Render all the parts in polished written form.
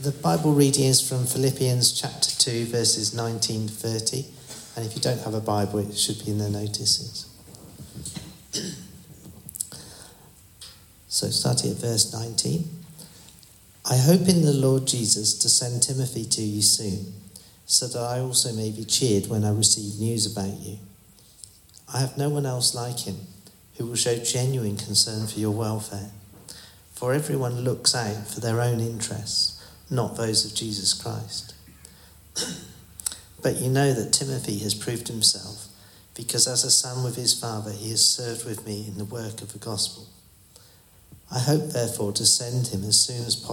The Bible reading is from Philippians chapter 2, verses 19 to 30. And if you don't have a Bible, it should be in the notices. So starting at verse 19. I hope in the Lord Jesus to send Timothy to you soon, so that I also may be cheered when I receive news about you. I have no one else like him who will show genuine concern for your welfare. For everyone looks out for their own interests, not those of Jesus Christ. But you know that Timothy has proved himself, because as a son with his father he has served with me in the work of the gospel. I hope therefore to send him as soon as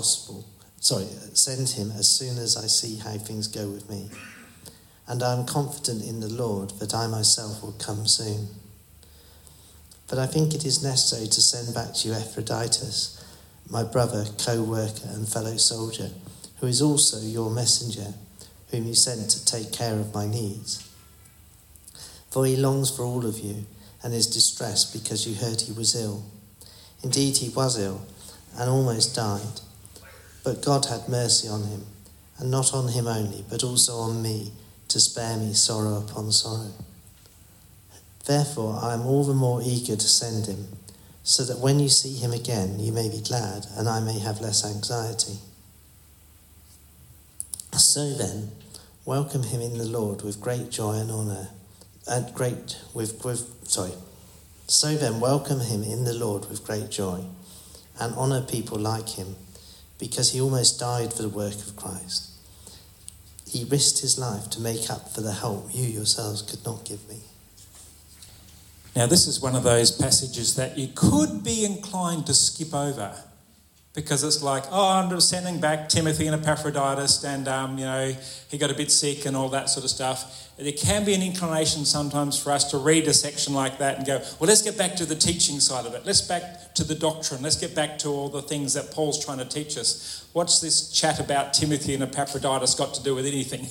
I see how things go with me. And I am confident in the Lord that I myself will come soon. But I think it is necessary to send back to you Epaphroditus, my brother, co-worker and fellow soldier, who is also your messenger, whom you sent to take care of my needs. For he longs for all of you and is distressed because you heard he was ill. Indeed, he was ill and almost died. But God had mercy on him, and not on him only, but also on me, to spare me sorrow upon sorrow. Therefore, I am all the more eager to send him, so that when you see him again, you may be glad, and I may have less anxiety. So then, welcome him in the Lord with great joy and honour. So then, welcome him in the Lord with great joy, and honour people like him, because he almost died for the work of Christ. He risked his life to make up for the help you yourselves could not give me. Now, this is one of those passages that you could be inclined to skip over, because it's like, I'm sending back Timothy and Epaphroditus, and he got a bit sick and all that sort of stuff. There can be an inclination sometimes for us to read a section like that and go, well, let's get back to the teaching side of it. Let's back to the doctrine. Let's get back to all the things that Paul's trying to teach us. What's this chat about Timothy and Epaphroditus got to do with anything?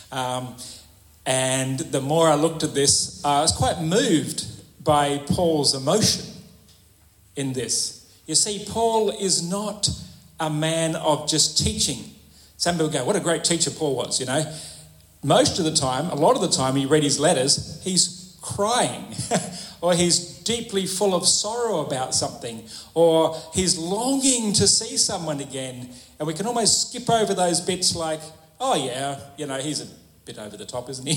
And the more I looked at this, I was quite moved by Paul's emotion in this. You see, Paul is not a man of just teaching. Some people go, what a great teacher Paul was, Most of the time, a lot of the time you read his letters, he's crying or he's deeply full of sorrow about something, or he's longing to see someone again. And we can almost skip over those bits like, he's a bit over the top, isn't he?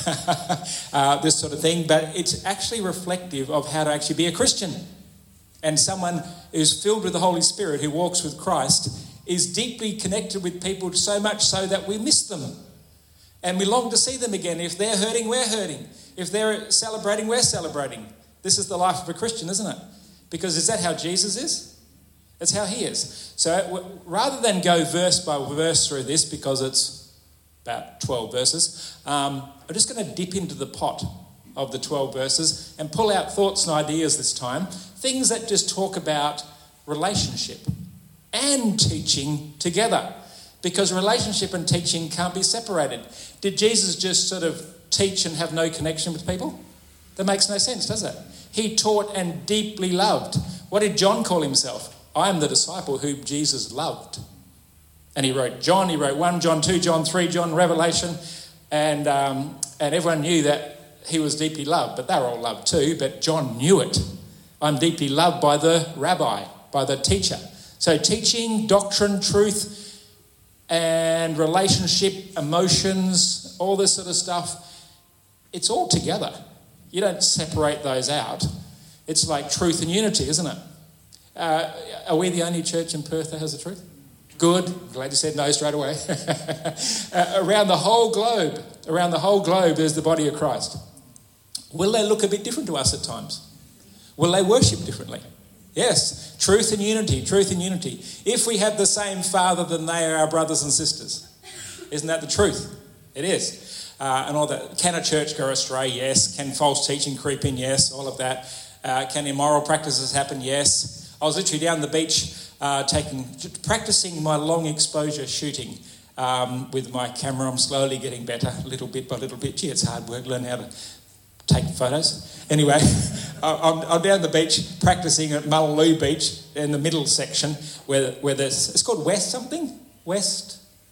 This sort of thing. But it's actually reflective of how to actually be a Christian. And someone who's filled with the Holy Spirit, who walks with Christ, is deeply connected with people so much so that we miss them. And we long to see them again. If they're hurting, we're hurting. If they're celebrating, we're celebrating. This is the life of a Christian, isn't it? Because is that how Jesus is? That's how he is. So rather than go verse by verse through this, because it's about 12 verses, I'm just going to dip into the pot of the 12 verses and pull out thoughts and ideas this time. Things that just talk about relationship and teaching together. Because relationship and teaching can't be separated. Did Jesus just sort of teach and have no connection with people? That makes no sense, does it? He taught and deeply loved. What did John call himself? I am the disciple whom Jesus loved. And he wrote John, he wrote 1 John, 2 John, 3 John, Revelation. And everyone knew that he was deeply loved. But they were all loved too, but John knew it. I'm deeply loved by the rabbi, by the teacher. So teaching, doctrine, truth, and relationship, emotions, all this sort of stuff, it's all together. You don't separate those out. It's like truth and unity, isn't it? Are we the only church in Perth that has the truth? Good. Glad you said no straight away. Around the whole globe is the body of Christ. Will they look a bit different to us at times? Will they worship differently? Yes, truth and unity, truth and unity. If we have the same Father, then they are our brothers and sisters. Isn't that the truth? It is. And all that. Can a church go astray? Yes. Can false teaching creep in? Yes. All of that. Can immoral practices happen? Yes. I was literally down the beach practicing my long exposure shooting with my camera. I'm slowly getting better, little bit by little bit. Gee, it's hard work learning how to take photos. Anyway, I'm down the beach practicing at Mullaloo Beach in the middle section where there's, it's called West something? West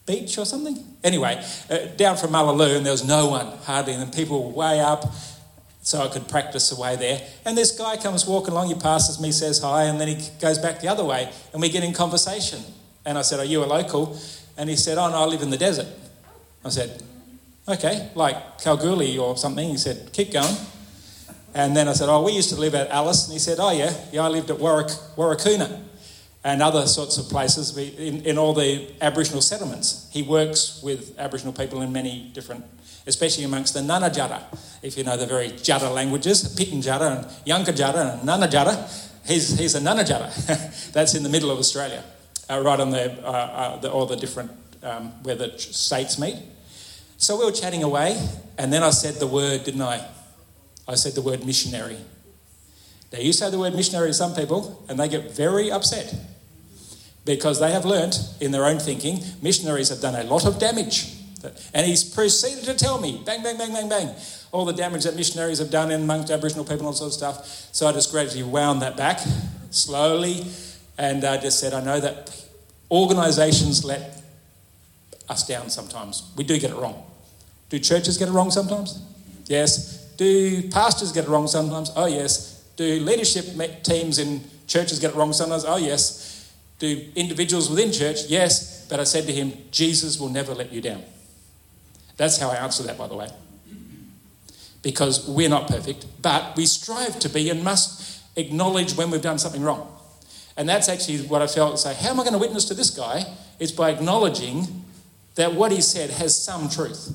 beach or something. Anyway, down from Mullaloo, and there was no one, hardly, and then people were way up, so I could practice away there. And this guy comes walking along, he passes me, says hi, and then he goes back the other way, and we get in conversation. And I said, are you a local? And he said, oh, no, I live in the desert. I said, okay, like Kalgoorlie or something. He said, keep going. And then I said, oh, we used to live at Alice. And he said, oh, yeah, I lived at Warracoona and other sorts of places in all the Aboriginal settlements. He works with Aboriginal people in many different, especially amongst the Nana Jada, if you know the very Jada languages, Pitin Jada and Yunka Jada and Nana Jada. He's a Nana Jada. That's in the middle of Australia, right on all the different, where the states meet. So we were chatting away, and then I said the word, didn't I? I said the word missionary. Now, you say the word missionary to some people, and they get very upset because they have learnt in their own thinking, missionaries have done a lot of damage. And he's proceeded to tell me, bang, bang, bang, bang, bang, all the damage that missionaries have done amongst Aboriginal people and all sorts of stuff. So I just gradually wound that back slowly, and I just said, I know that organisations let us down sometimes. We do get it wrong. Do churches get it wrong sometimes? Yes. Do pastors get it wrong sometimes? Oh, yes. Do leadership teams in churches get it wrong sometimes? Oh, yes. Do individuals within church? Yes. But I said to him, Jesus will never let you down. That's how I answer that, by the way. Because we're not perfect, but we strive to be and must acknowledge when we've done something wrong. And that's actually what I felt to say, how am I going to witness to this guy? It's by acknowledging that what he said has some truth.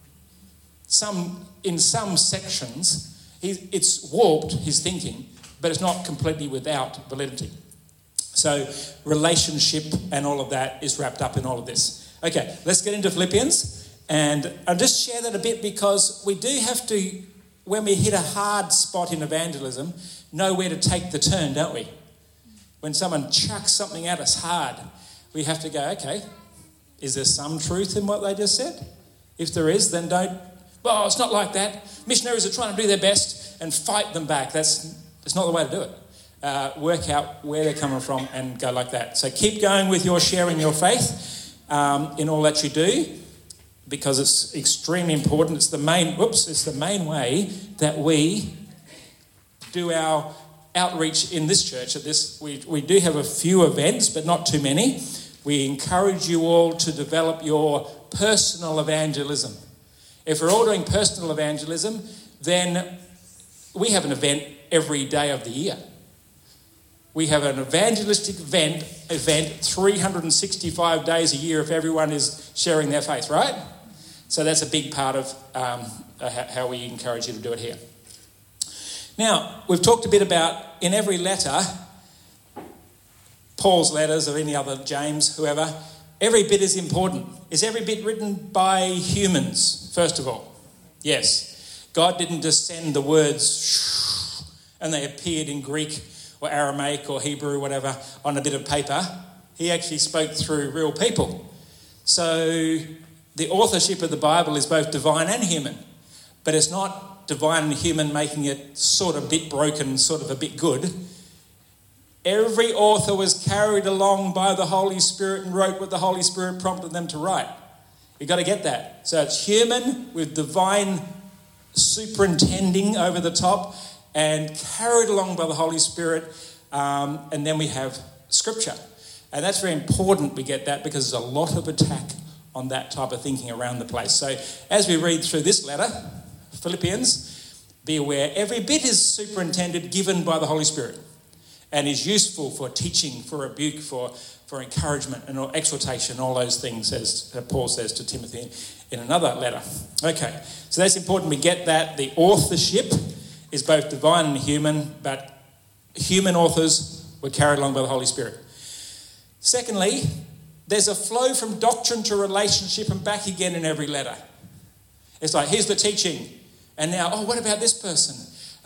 In some sections, it's warped, his thinking, but it's not completely without validity. So relationship and all of that is wrapped up in all of this. Okay, let's get into Philippians. And I'll just share that a bit because we do have to, when we hit a hard spot in evangelism, know where to take the turn, don't we? When someone chucks something at us hard, we have to go, okay, is there some truth in what they just said? If there is, then don't, well, it's not like that. Missionaries are trying to do their best and fight them back. That's not the way to do it. Work out where they're coming from and go like that. So keep going with your sharing your faith in all that you do, because it's extremely important. It's the main way that we do our outreach in this church. We do have a few events, but not too many. We encourage you all to develop your personal evangelism. If we're all doing personal evangelism, then we have an event every day of the year. We have an evangelistic event 365 days a year if everyone is sharing their faith, right? So that's a big part of how we encourage you to do it here. Now, we've talked a bit about, in every letter, Paul's letters or any other, James, whoever, every bit is important. Is every bit written by humans, first of all? Yes. God didn't just send the words and they appeared in Greek or Aramaic or Hebrew, whatever, on a bit of paper. He actually spoke through real people. So the authorship of the Bible is both divine and human, but it's not divine and human making it sort of a bit broken, sort of a bit good. Every author was carried along by the Holy Spirit and wrote what the Holy Spirit prompted them to write. You've got to get that. So it's human with divine superintending over the top and carried along by the Holy Spirit. And then we have Scripture. And that's very important we get that because there's a lot of attack on that type of thinking around the place. So as we read through this letter, Philippians, be aware every bit is superintended, given by the Holy Spirit, and is useful for teaching, for rebuke, for encouragement and exhortation, all those things, as Paul says to Timothy in another letter. Okay, so that's important we get that. The authorship is both divine and human, but human authors were carried along by the Holy Spirit. Secondly, there's a flow from doctrine to relationship and back again in every letter. It's like, here's the teaching, and now, what about this person?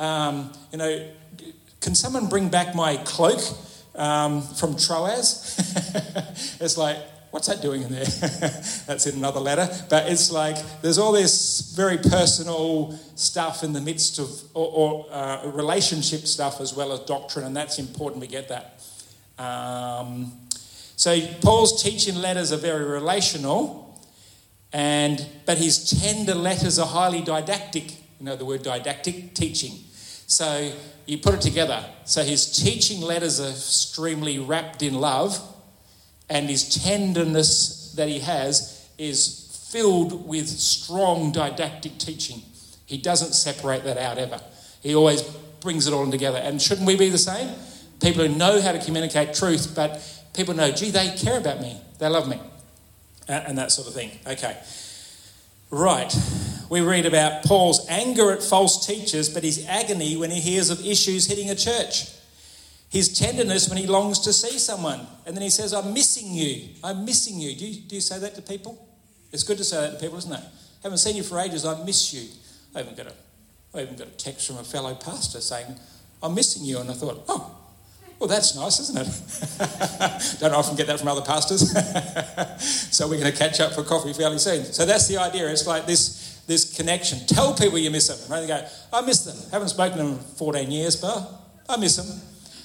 Can someone bring back my cloak from Troas? It's like, what's that doing in there? That's in another letter. But it's like, there's all this very personal stuff in the midst of, or relationship stuff as well as doctrine, and that's important we get that. So Paul's teaching letters are very relational, but his tender letters are highly didactic. You know the word didactic? Teaching. So you put it together. So his teaching letters are extremely wrapped in love, and his tenderness that he has is filled with strong didactic teaching. He doesn't separate that out ever. He always brings it all together. And shouldn't we be the same? People who know how to communicate truth, but people know, gee, they care about me. They love me. And that sort of thing. Okay. Right. We read about Paul's anger at false teachers, but his agony when he hears of issues hitting a church. His tenderness when he longs to see someone. And then he says, I'm missing you. I'm missing you. Do you say that to people? It's good to say that to people, isn't it? Haven't seen you for ages. I miss you. I even got a text from a fellow pastor saying, I'm missing you. And I thought, oh, well, that's nice, isn't it? Don't often get that from other pastors. So we're going to catch up for coffee fairly soon. So that's the idea. It's like this connection. Tell people you miss them. Right? They go, I miss them. Haven't spoken to them in 14 years, but I miss them.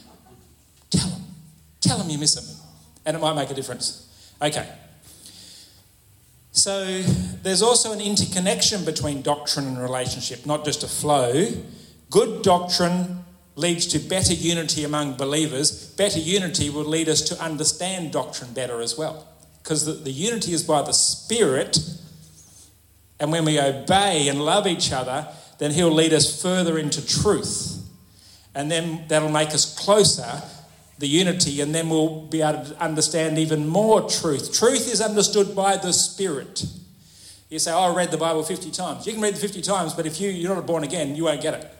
Tell them you miss them. And it might make a difference. Okay. So there's also an interconnection between doctrine and relationship, not just a flow. Good doctrine leads to better unity among believers. Better unity will lead us to understand doctrine better as well. Because the unity is by the Spirit, and when we obey and love each other, then he'll lead us further into truth. And then that'll make us closer, the unity, and then we'll be able to understand even more truth. Truth is understood by the Spirit. You say, I read the Bible 50 times. You can read it 50 times, but if you're not born again, you won't get it.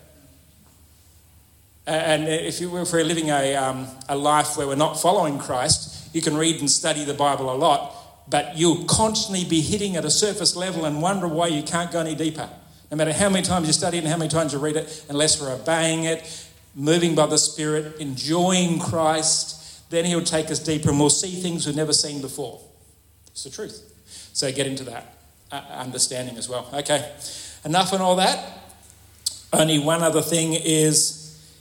And if we're living a life where we're not following Christ, you can read and study the Bible a lot, but you'll constantly be hitting at a surface level and wonder why you can't go any deeper. No matter how many times you study it and how many times you read it, unless we're obeying it, moving by the Spirit, enjoying Christ, then he'll take us deeper and we'll see things we've never seen before. It's the truth. So get into that understanding as well. Okay, enough on all that. Only one other thing is,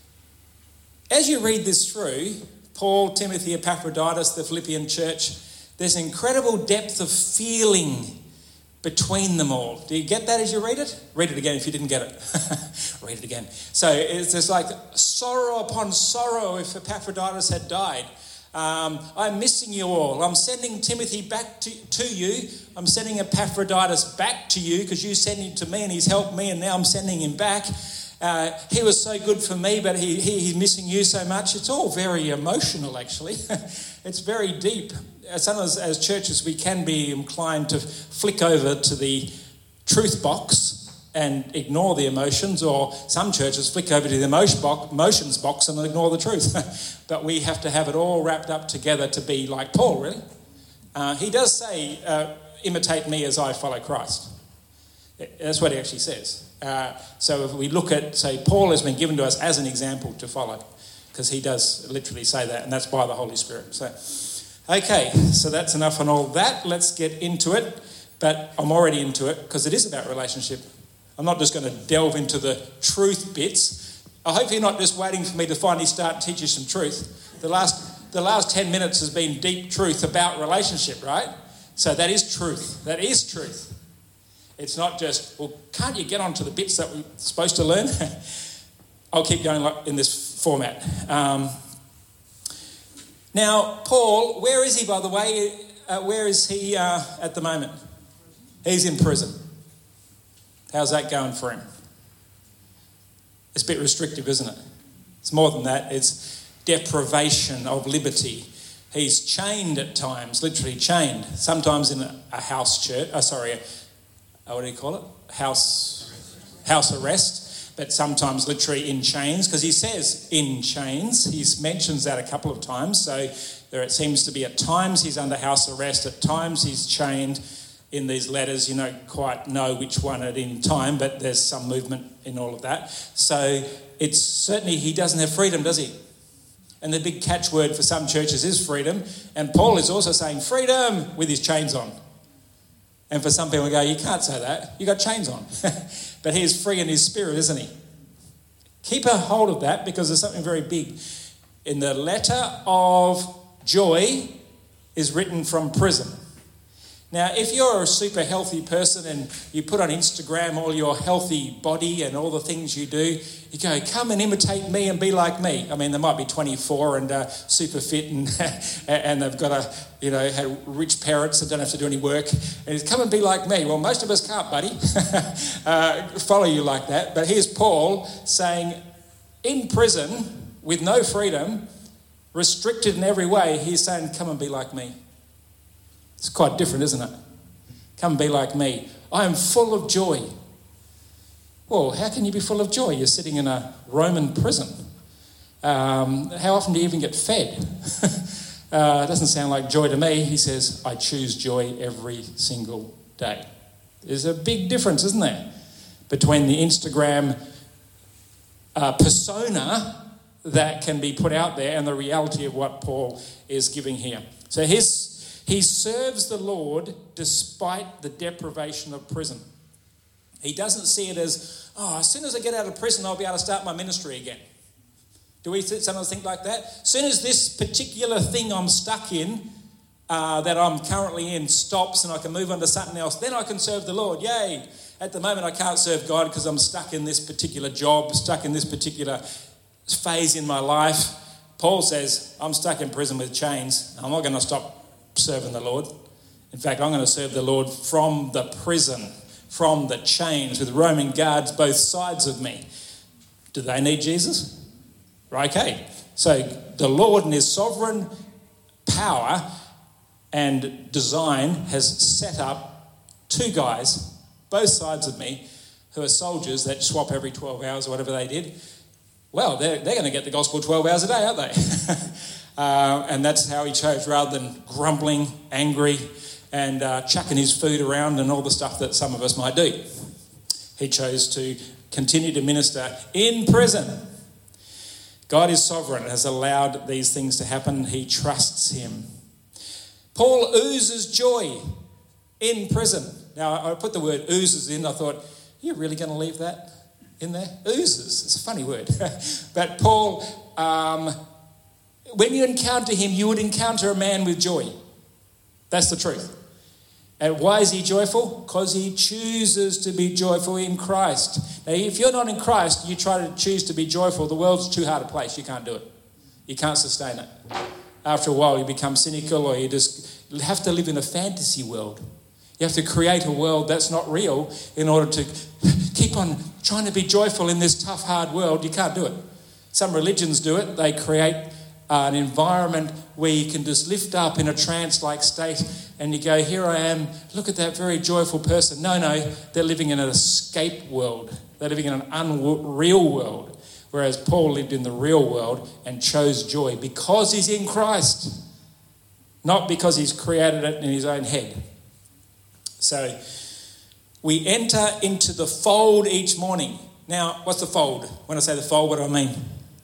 as you read this through, Paul, Timothy, Epaphroditus, the Philippian church, there's an incredible depth of feeling between them all. Do you get that as you read it? Read it again if you didn't get it. Read it again. So it's just like sorrow upon sorrow if Epaphroditus had died. I'm missing you all. I'm sending Timothy back to you. I'm sending Epaphroditus back to you because you sent him to me and he's helped me and now I'm sending him back. He was so good for me, but he's missing you so much. It's all very emotional, actually. It's very deep. Sometimes as churches, we can be inclined to flick over to the truth box and ignore the emotions, or some churches flick over to the emotions box and ignore the truth. But we have to have it all wrapped up together to be like Paul, really. He does say, imitate me as I follow Christ. That's what he actually says. So if we look at, say, Paul has been given to us as an example to follow, because he does literally say that, and that's by the Holy Spirit. So, okay, so that's enough on all that. Let's get into it. But I'm already into it because it is about relationship. I'm not just going to delve into the truth bits. I hope you're not just waiting for me to finally start and teach you some truth. The last 10 minutes has been deep truth about relationship, right? So that is truth. That is truth. It's not just, well, can't you get on to the bits that we're supposed to learn? I'll keep going in this format. Now, Paul, where is he, by the way? Where is he at the moment? He's in prison. How's that going for him? It's a bit restrictive, isn't it? It's more than that. It's deprivation of liberty. He's chained at times, literally chained. Sometimes in a house church. What do you call it? House arrest. But sometimes literally in chains, because he says in chains. He mentions that a couple of times. So there it seems to be at times he's under house arrest, at times he's chained. In these letters, you don't quite know which one at any time, but there's some movement in all of that. So it's certainly he doesn't have freedom, does he? And the big catchword for some churches is freedom. And Paul is also saying freedom with his chains on. And for some people go, you can't say that. You got chains on. But he is free in his spirit, isn't he? Keep a hold of that because there's something very big. In the letter of joy, is written from prison. Now, if you're a super healthy person and you put on Instagram all your healthy body and all the things you do, you go, come and imitate me and be like me. I mean, they might be 24 and super fit and they've got had rich parents that don't have to do any work. And it's, come and be like me. Well, most of us can't, buddy, follow you like that. But here's Paul saying, in prison with no freedom, restricted in every way, he's saying, come and be like me. It's quite different, isn't it? Come and be like me. I am full of joy. Well, how can you be full of joy? You're sitting in a Roman prison. How often do you even get fed? It doesn't sound like joy to me. He says, I choose joy every single day. There's a big difference, isn't there, between the Instagram persona that can be put out there and the reality of what Paul is giving here. So he serves the Lord despite the deprivation of prison. He doesn't see it as, as soon as I get out of prison, I'll be able to start my ministry again. Do we sometimes think like that? As soon as this particular thing I'm stuck in, that I'm currently in, stops and I can move on to something else, then I can serve the Lord. Yay! At the moment, I can't serve God because I'm stuck in this particular job, stuck in this particular phase in my life. Paul says, I'm stuck in prison with chains. I'm not going to stop serving the Lord. In fact, I'm going to serve the Lord from the prison, from the chains, with Roman guards both sides of me. Do they need Jesus? Okay. So the Lord in his sovereign power and design has set up two guys, both sides of me, who are soldiers that swap every 12 hours or whatever they did. Well, they're going to get the gospel 12 hours a day, aren't they? And that's how he chose, rather than grumbling, angry, and chucking his food around and all the stuff that some of us might do. He chose to continue to minister in prison. God is sovereign, has allowed these things to happen. He trusts him. Paul oozes joy in prison. Now, I put the word oozes in. I thought, you're really going to leave that in there? Oozes. It's a funny word. But Paul, when you encounter him, you would encounter a man with joy. That's the truth. And why is he joyful? Because he chooses to be joyful in Christ. Now, if you're not in Christ, you try to choose to be joyful, the world's too hard a place. You can't do it. You can't sustain it. After a while, you become cynical, or you just have to live in a fantasy world. You have to create a world that's not real in order to keep on trying to be joyful in this tough, hard world. You can't do it. Some religions do it. They create an environment where you can just lift up in a trance-like state and you go, here I am, look at that very joyful person. No, they're living in an escape world. They're living in an unreal world. Whereas Paul lived in the real world and chose joy because he's in Christ, not because he's created it in his own head. So we enter into the fold each morning. Now, what's the fold? When I say the fold, what do I mean?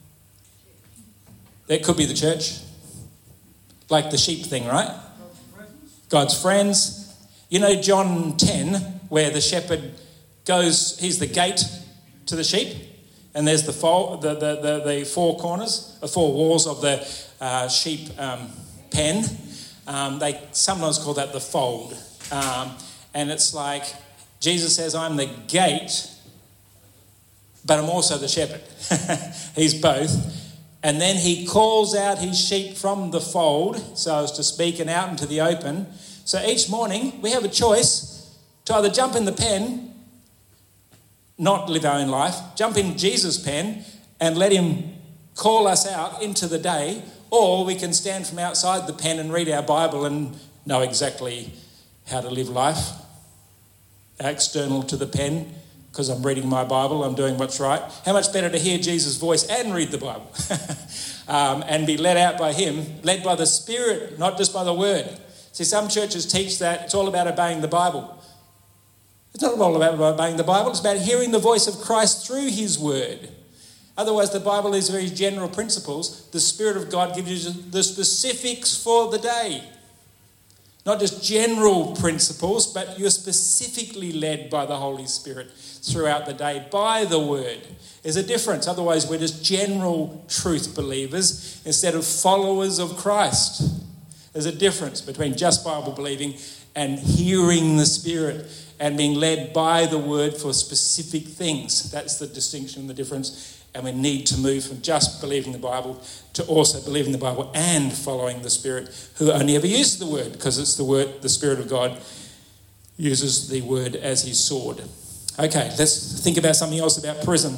That could be the church. Like the sheep thing, right? God's friends. You know John 10, where the shepherd goes, he's the gate to the sheep, and there's the fold, the four corners, the four walls of the sheep pen. They sometimes call that the fold. And it's like Jesus says, I'm the gate, but I'm also the shepherd. He's both. And then he calls out his sheep from the fold, so as to speak, and out into the open. So each morning we have a choice to either jump in the pen, not live our own life, jump in Jesus' pen and let him call us out into the day, or we can stand from outside the pen and read our Bible and know exactly how to live life. External to the pen, because I'm reading my Bible, I'm doing what's right. How much better to hear Jesus' voice and read the Bible and be led out by him, led by the Spirit, not just by the Word. See, some churches teach that it's all about obeying the Bible. It's not all about obeying the Bible. It's about hearing the voice of Christ through his Word. Otherwise, the Bible is very general principles. The Spirit of God gives you the specifics for the day. Not just general principles, but you're specifically led by the Holy Spirit throughout the day by the Word. There's a difference. Otherwise, we're just general truth believers instead of followers of Christ. There's a difference between just Bible believing and hearing the Spirit and being led by the Word for specific things. That's the distinction and the difference. And we need to move from just believing the Bible to also believing the Bible and following the Spirit, who only ever uses the Word, because it's the Word, the Spirit of God uses the Word as his sword. Okay, let's think about something else about prison.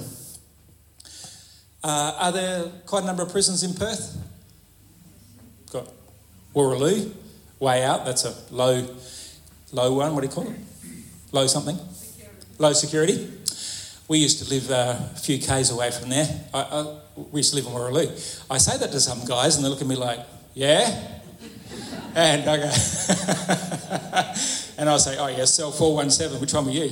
Are there quite a number of prisons in Perth? Got Warraloo, way out. That's a low one. What do you call it? Low something? Security. Low security. We used to live a few k's away from there. We used to live in Warraloo. I say that to some guys and they look at me like, yeah? And I go, and I say, oh yeah, cell 417, which one were you?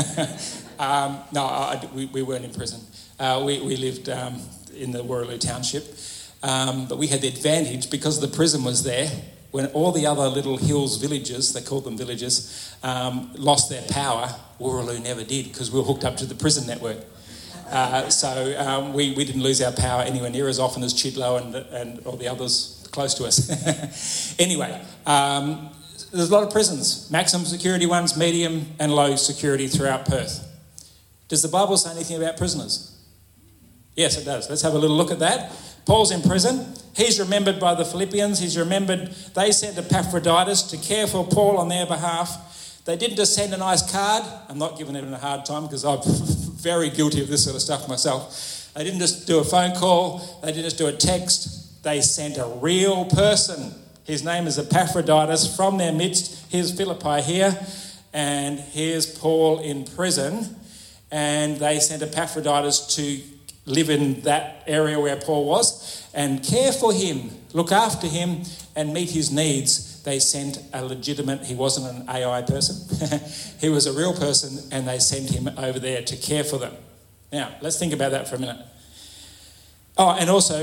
We weren't in prison. We lived in the Warraloo township. But we had the advantage, because the prison was there, when all the other little hills villages, they called them villages, lost their power, Warraloo never did, because we were hooked up to the prison network. So we didn't lose our power anywhere near as often as Chidlow and all the others close to us. Anyway, there's a lot of prisons, maximum security ones, medium and low security throughout Perth. Does the Bible say anything about prisoners? Yes, it does. Let's have a little look at that. Paul's in prison. He's remembered by the Philippians. He's remembered. They sent Epaphroditus to care for Paul on their behalf. They didn't just send a nice card. I'm not giving him a hard time because I'm very guilty of this sort of stuff myself. They didn't just do a phone call. They didn't just do a text. They sent a real person. His name is Epaphroditus from their midst. Here's Philippi here. And here's Paul in prison. And they sent Epaphroditus to live in that area where Paul was and care for him, look after him and meet his needs. They sent a legitimate, he wasn't an AI person, he was a real person, and they sent him over there to care for them. Now, let's think about that for a minute. Oh, and also,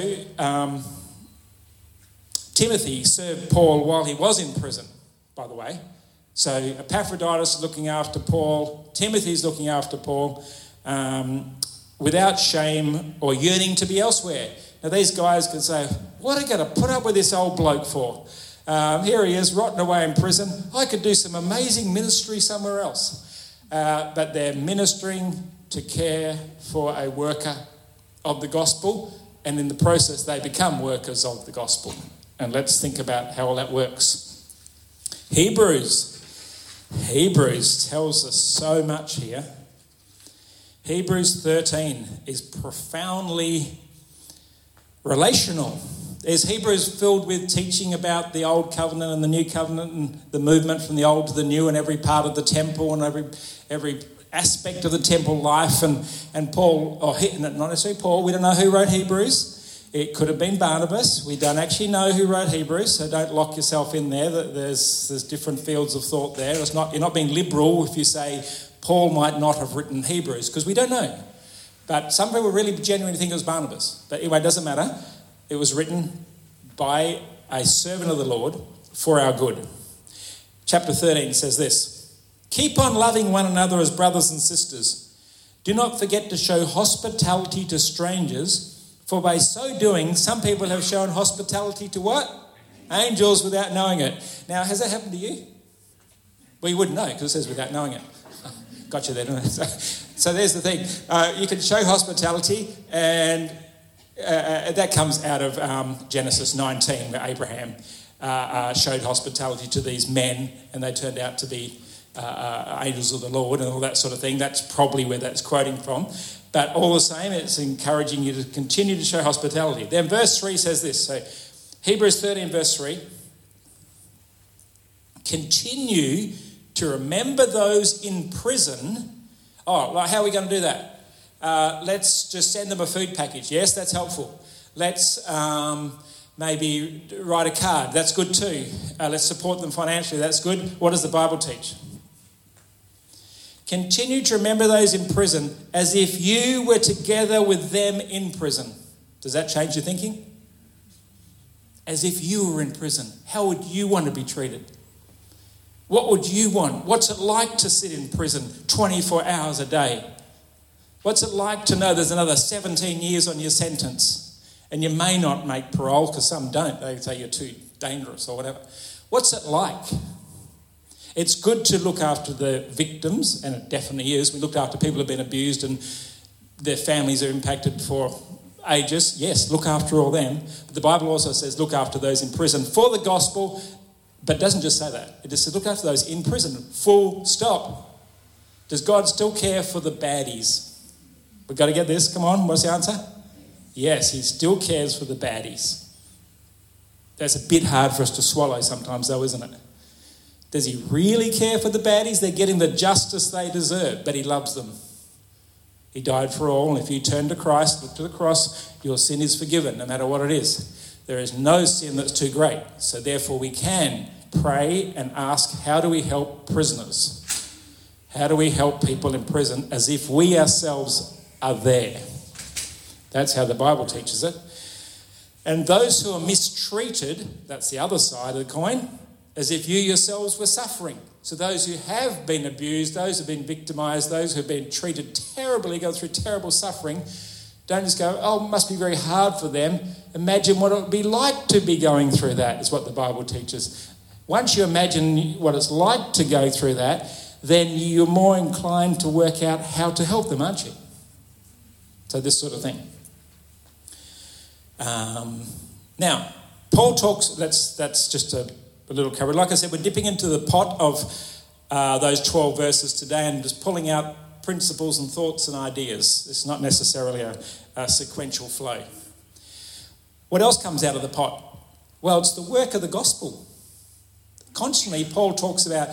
Timothy served Paul while he was in prison, by the way. So Epaphroditus is looking after Paul, Timothy's looking after Paul, without shame or yearning to be elsewhere. Now, these guys can say, what are I going to put up with this old bloke for? Here he is, rotting away in prison. I could do some amazing ministry somewhere else. But they're ministering to care for a worker of the gospel, and in the process, they become workers of the gospel. And let's think about how all that works. Hebrews tells us so much here. Hebrews 13 is profoundly relational. Is Hebrews filled with teaching about the old covenant and the new covenant and the movement from the old to the new and every part of the temple and every aspect of the temple life, and Paul, not necessarily Paul, we don't know who wrote Hebrews. It could have been Barnabas. We don't actually know who wrote Hebrews, so don't lock yourself in there. There's different fields of thought there. You're not being liberal if you say Paul might not have written Hebrews, because we don't know. But some people really genuinely think it was Barnabas. But anyway, it doesn't matter. It was written by a servant of the Lord for our good. Chapter 13 says this: keep on loving one another as brothers and sisters. Do not forget to show hospitality to strangers, for by so doing, some people have shown hospitality to what? Angels, without knowing it. Now, has that happened to you? Well, you wouldn't know, because it says without knowing it. Got you there, didn't I? So there's the thing. You can show hospitality, and that comes out of Genesis 19, where Abraham showed hospitality to these men, and they turned out to be angels of the Lord and all that sort of thing. That's probably where that's quoting from. But all the same, it's encouraging you to continue to show hospitality. Then verse 3 says this. So Hebrews 13, verse 3. Continue to remember those in prison. Oh, how are we going to do that? Let's just send them a food package. Yes, that's helpful. Let's maybe write a card. That's good too. Let's support them financially. That's good. What does the Bible teach? Continue to remember those in prison as if you were together with them in prison. Does that change your thinking? As if you were in prison. How would you want to be treated? What would you want? What's it like to sit in prison 24 hours a day? What's it like to know there's another 17 years on your sentence and you may not make parole, because some don't. They say you're too dangerous or whatever. What's it like? It's good to look after the victims, and it definitely is. We looked after people who've been abused and their families are impacted for ages. Yes, look after all them. But the Bible also says look after those in prison for the gospel, but it doesn't just say that. It just says look after those in prison, full stop. Does God still care for the baddies? We've got to get this. Come on, what's the answer? Yes, he still cares for the baddies. That's a bit hard for us to swallow sometimes though, isn't it? Does he really care for the baddies? They're getting the justice they deserve, but he loves them. He died for all, and if you turn to Christ, look to the cross, your sin is forgiven, no matter what it is. There is no sin that's too great. So therefore we can pray and ask, how do we help prisoners? How do we help people in prison as if we ourselves are there? That's how the Bible teaches it. And those who are mistreated, that's the other side of the coin, as if you yourselves were suffering. So those who have been abused, those who have been victimised, those who have been treated terribly, go through terrible suffering, don't just go, oh, it must be very hard for them. Imagine what it would be like to be going through that, is what the Bible teaches. Once you imagine what it's like to go through that, then you're more inclined to work out how to help them, aren't you? So this sort of thing. Now, Paul talks, that's just a little cover. Like I said, we're dipping into the pot of those 12 verses today and just pulling out principles and thoughts and ideas. It's not necessarily a sequential flow. What else comes out of the pot? Well, it's the work of the gospel. Constantly, Paul talks about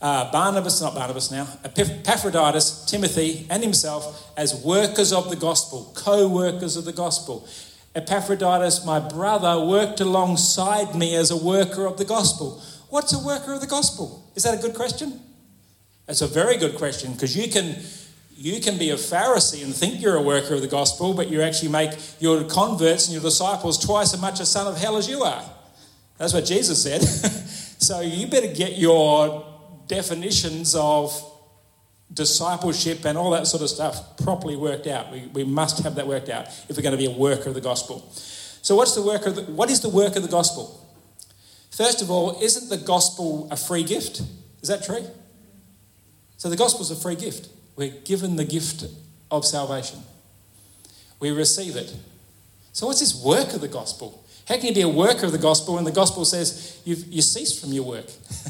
Epaphroditus, Timothy, and himself as workers of the gospel, co-workers of the gospel. Epaphroditus, my brother, worked alongside me as a worker of the gospel. What's a worker of the gospel? Is that a good question? That's a very good question, because you can be a Pharisee and think you're a worker of the gospel, but you actually make your converts and your disciples twice as much a son of hell as you are. That's what Jesus said. So you better get your definitions of discipleship and all that sort of stuff properly worked out. We must have that worked out if we're going to be a worker of the gospel. So what is the work of the gospel? First of all, isn't the gospel a free gift? Is that true? So the gospel is a free gift. We're given the gift of salvation. We receive it. So what's this work of the gospel? How can you be a worker of the gospel when the gospel says you cease from your work?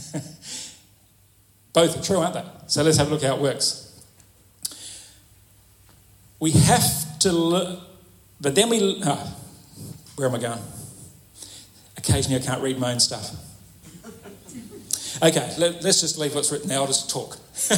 Both are true, aren't they? So let's have a look how it works. We have to look, but then where am I going? Occasionally I can't read my own stuff. Okay, let's just leave what's written there. I'll just talk.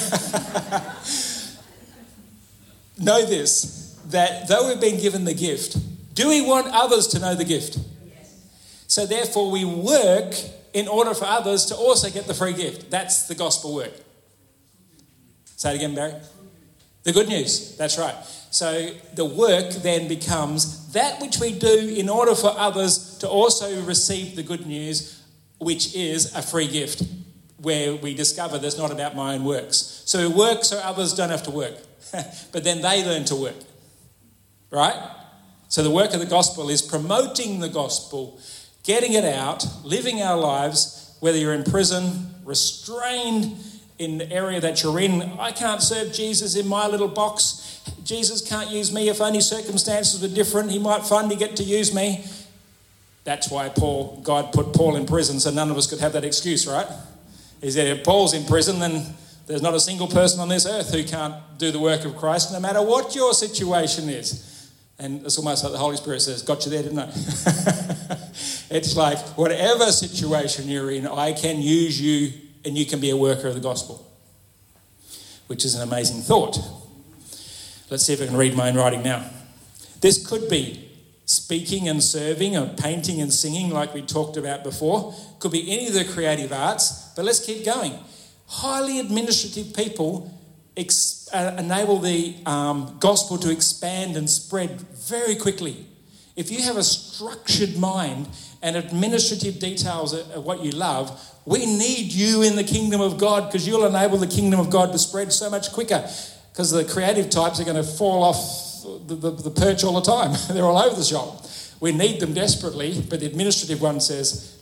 Know this, that though we've been given the gift, do we want others to know the gift? Yes. So therefore we work in order for others to also get the free gift. That's the gospel work. Say it again, Barry. The good news. That's right. So the work then becomes that which we do in order for others to also receive the good news, which is a free gift, where we discover that's not about my own works. So we work so others don't have to work. But then they learn to work. Right? So the work of the gospel is promoting the gospel, getting it out, living our lives, whether you're in prison, restrained in the area that you're in. I can't serve Jesus in my little box. Jesus can't use me. If only circumstances were different, he might finally get to use me. That's why God put Paul in prison, so none of us could have that excuse, right? He said, if Paul's in prison, then there's not a single person on this earth who can't do the work of Christ, no matter what your situation is. And it's almost like the Holy Spirit says, got you there, didn't I? It's like, whatever situation you're in, I can use you and you can be a worker of the gospel, which is an amazing thought. Let's see if I can read my own writing now. This could be speaking and serving, or painting and singing like we talked about before. Could be any of the creative arts, but let's keep going. Highly administrative people enable the gospel to expand and spread very quickly. If you have a structured mind and administrative details of what you love, we need you in the kingdom of God, because you'll enable the kingdom of God to spread so much quicker, because the creative types are going to fall off the perch all the time. They're all over the shop. We need them desperately, but the administrative one says,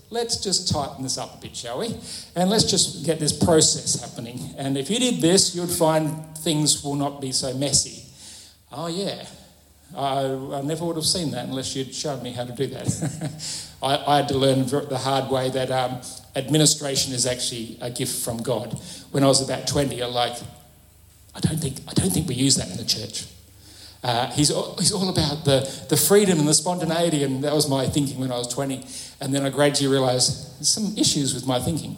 let's just tighten this up a bit, shall we? And let's just get this process happening. And if you did this, you'd find things will not be so messy. Oh, yeah. I never would have seen that unless you'd shown me how to do that. I had to learn the hard way that administration is actually a gift from God. When I was about 20, I don't think we use that in the church. He's all about the freedom and the spontaneity, and that was my thinking when I was 20. And then I gradually realised there's some issues with my thinking.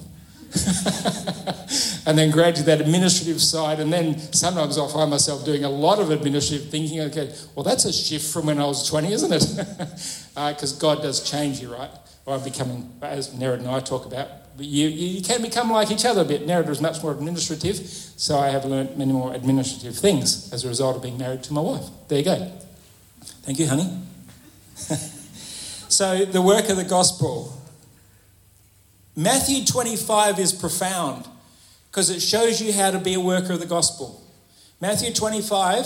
And then gradually that administrative side, and then sometimes I find myself doing a lot of administrative thinking. Okay, well, that's a shift from when I was 20, isn't it? Because God does change you, right? Or I'm becoming, as Nerid and I talk about, you can become like each other a bit. Nerid was much more administrative, so I have learnt many more administrative things as a result of being married to my wife. There you go. Thank you, honey. So the work of the gospel. Matthew 25 is profound because it shows you how to be a worker of the gospel. Matthew 25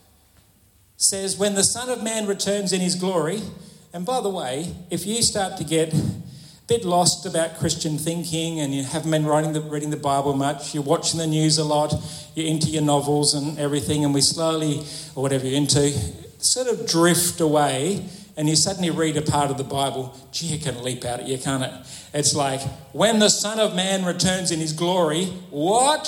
says, when the Son of Man returns in his glory, and by the way, if you start to get a bit lost about Christian thinking and you haven't been reading the Bible much, you're watching the news a lot, you're into your novels and everything, and we slowly, or whatever you're into, sort of drift away, and you suddenly read a part of the Bible, gee, you can leap out at you, can't it? It's like, when the Son of Man returns in his glory, what?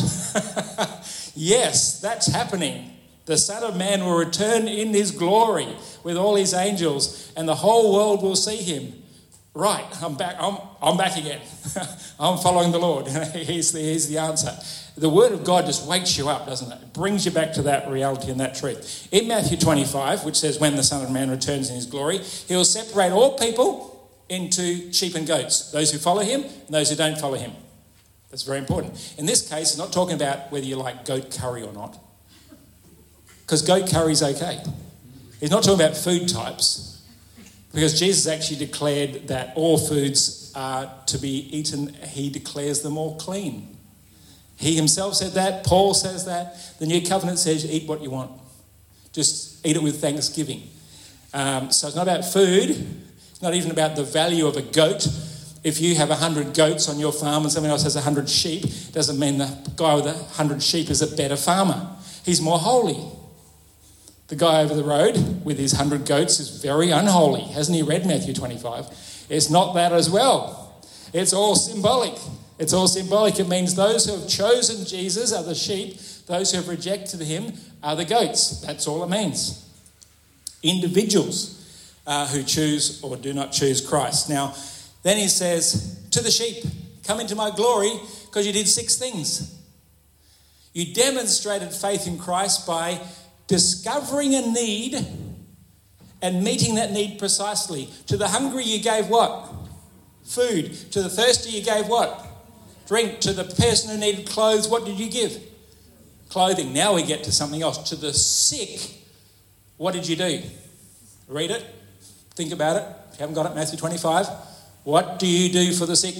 Yes, that's happening. The Son of Man will return in his glory with all his angels, and the whole world will see him. Right, I'm back. I'm back again. I'm following the Lord. Here's the answer. The Word of God just wakes you up, doesn't it? It brings you back to that reality and that truth. In Matthew 25, which says, when the Son of Man returns in his glory, he will separate all people into sheep and goats, those who follow him and those who don't follow him. That's very important. In this case, it's not talking about whether you like goat curry or not, because goat curry is okay. He's not talking about food types, because Jesus actually declared that all foods are to be eaten. He declares them all clean. He himself said that. Paul says that. The New Covenant says eat what you want. Just eat it with thanksgiving. So it's not about food. It's not even about the value of a goat. If you have 100 goats on your farm and someone else has 100 sheep, it doesn't mean the guy with 100 sheep is a better farmer. He's more holy. The guy over the road with his 100 goats is very unholy. Hasn't he read Matthew 25? It's not that as well. It's all symbolic. It's all symbolic. It means those who have chosen Jesus are the sheep. Those who have rejected him are the goats. That's all it means. Individuals who choose or do not choose Christ. Now, then he says, to the sheep, come into my glory because you did 6 things. You demonstrated faith in Christ by discovering a need and meeting that need precisely. To the hungry you gave what? Food. To the thirsty you gave what? Drink. To the person who needed clothes, what did you give? Clothing. Now we get to something else. To the sick, what did you do? Read it. Think about it. If you haven't got it, Matthew 25. What do you do for the sick?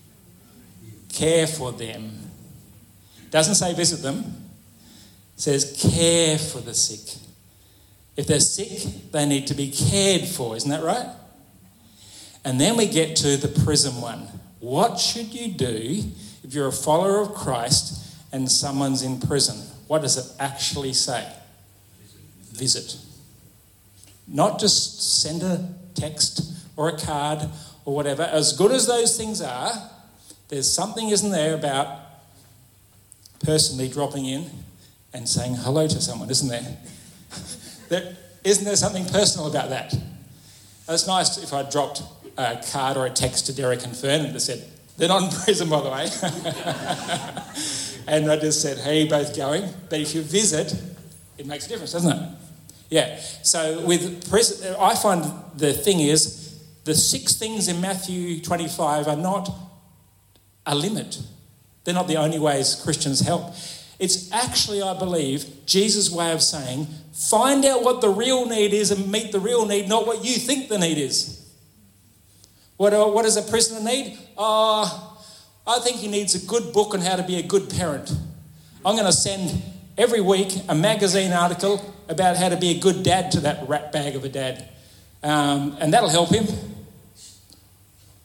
Care for them. Doesn't say visit them. It says care for the sick. If they're sick, they need to be cared for. Isn't that right? And then we get to the prison one. What should you do if you're a follower of Christ and someone's in prison? What does it actually say? Visit. Not just send a text or a card or whatever. As good as those things are, there's something, isn't there, about personally dropping in and saying hello to someone, isn't there? Isn't there something personal about that? It's nice if I dropped a card or a text to Derek and Fern and just said, they're not in prison, by the way. And I just said, hey, both going? But if you visit, it makes a difference, doesn't it? Yeah. So with prison, I find the thing is, the 6 things in Matthew 25 are not a limit. They're not the only ways Christians help. It's actually, I believe, Jesus' way of saying, find out what the real need is and meet the real need, not what you think the need is. What does a prisoner need? I think he needs a good book on how to be a good parent. I'm going to send every week a magazine article about how to be a good dad to that rat bag of a dad. And that'll help him.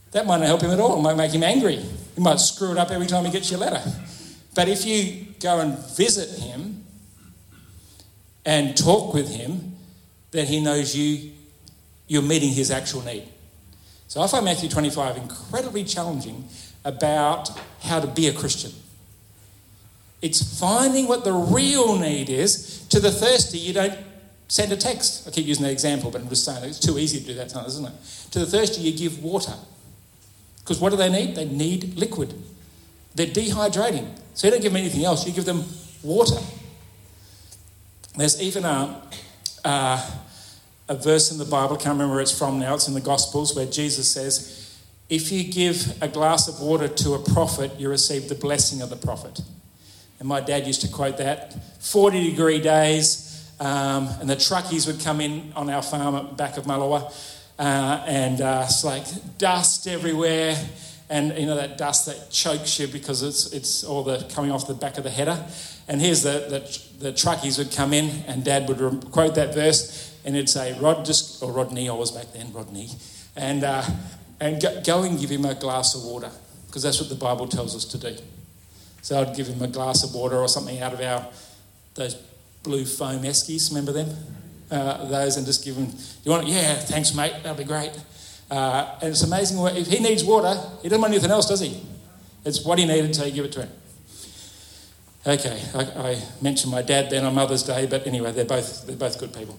That might not help him at all. It might make him angry. He might screw it up every time he gets your letter. But if you go and visit him and talk with him, then he knows you're meeting his actual need. So I find Matthew 25 incredibly challenging about how to be a Christian. It's finding what the real need is. To the thirsty, you don't send a text. I keep using that example, but I'm just saying it's too easy to do that sometimes, isn't it? To the thirsty, you give water. Because what do they need? They need liquid. They're dehydrating. So you don't give them anything else. You give them water. There's even a verse in the Bible, I can't remember where it's from now, it's in the Gospels, where Jesus says, if you give a glass of water to a prophet, you receive the blessing of the prophet. And my dad used to quote that. 40-degree days, and the truckies would come in on our farm at the back of Mullewa, and it's like dust everywhere, and you know that dust that chokes you because it's all the coming off the back of the header. And here's the truckies would come in, and Dad would quote that verse, and he'd say, Rodney, I was back then, Rodney, and go and give him a glass of water, because that's what the Bible tells us to do. So I'd give him a glass of water or something out of those blue foam eskies, remember them? Those, and just give him, you want it? Yeah, thanks mate, that'll be great. And it's amazing, if he needs water, he doesn't want anything else, does he? It's what he needed, so you give it to him. Okay, I mentioned my dad then on Mother's Day, but anyway, they're both good people.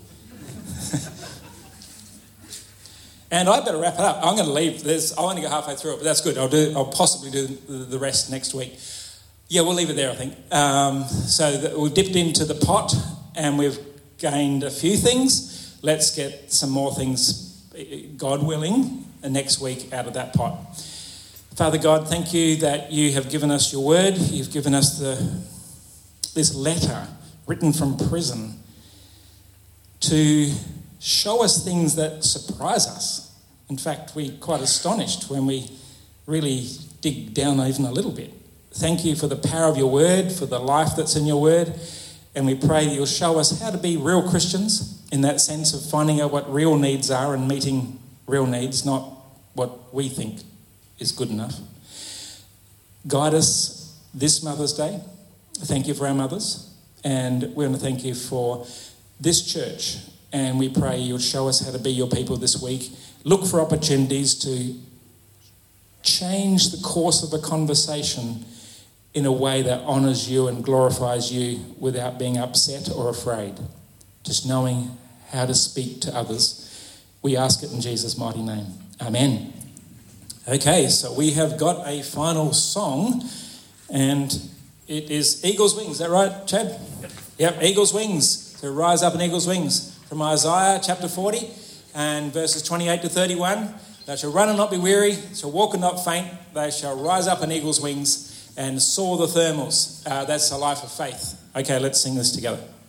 And I better wrap it up. I'm going to leave. I'll only go halfway through it, but that's good. I'll possibly do the rest next week. Yeah, we'll leave it there, I think. We've dipped into the pot and we've gained a few things. Let's get some more things, God willing, next week out of that pot. Father God, thank you that you have given us your word. You've given us this letter written from prison to show us things that surprise us. In fact, we're quite astonished when we really dig down even a little bit. Thank you for the power of your word, for the life that's in your word. And we pray you'll show us how to be real Christians in that sense of finding out what real needs are and meeting real needs, not what we think is good enough. Guide us this Mother's Day. Thank you for our mothers. And we want to thank you for this church. And we pray you'll show us how to be your people this week. Look for opportunities to change the course of a conversation in a way that honours you and glorifies you without being upset or afraid. Just knowing how to speak to others. We ask it in Jesus' mighty name. Amen. Okay, so we have got a final song, and it is Eagle's Wings. Is that right, Chad? Yep, Eagle's Wings. So rise up in eagle's wings. From Isaiah chapter 40 and verses 28 to 31. They shall run and not be weary, shall walk and not faint. They shall rise up in eagle's wings and soar the thermals. That's a life of faith. Okay, let's sing this together.